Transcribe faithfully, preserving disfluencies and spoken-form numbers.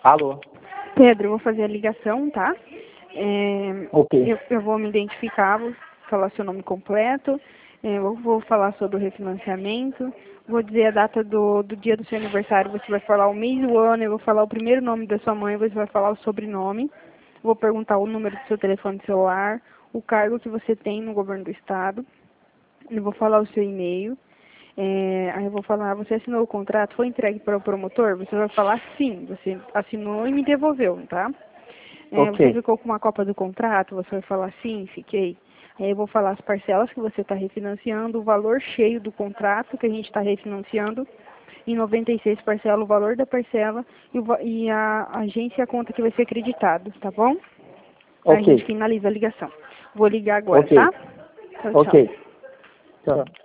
Alô? Pedro, eu vou fazer a ligação, tá? É, Ok. eu, eu vou me identificar, vou falar seu nome completo, é, eu vou falar sobre o refinanciamento, vou dizer a data do, do dia do seu aniversário, você vai falar o mês e o ano, eu vou falar o primeiro nome da sua mãe, você vai falar o sobrenome, vou perguntar o número do seu telefone celular, o cargo que você tem no governo do estado, eu vou falar o seu e-mail. É, aí eu vou falar, você assinou o contrato, foi entregue para o promotor? Você vai falar sim, você assinou e me devolveu, tá? É, você Ok. ficou com uma cópia do contrato? Você vai falar sim, fiquei. Aí eu vou falar as parcelas que você está refinanciando, o valor cheio do contrato que a gente está refinanciando, em noventa e seis parcelas, o valor da parcela e, o, e a agência e a conta que vai ser acreditado, tá bom? Aí a gente Ok. finaliza a ligação. Vou ligar agora, Ok. tá? Tchau, tchau. Ok. Tchau.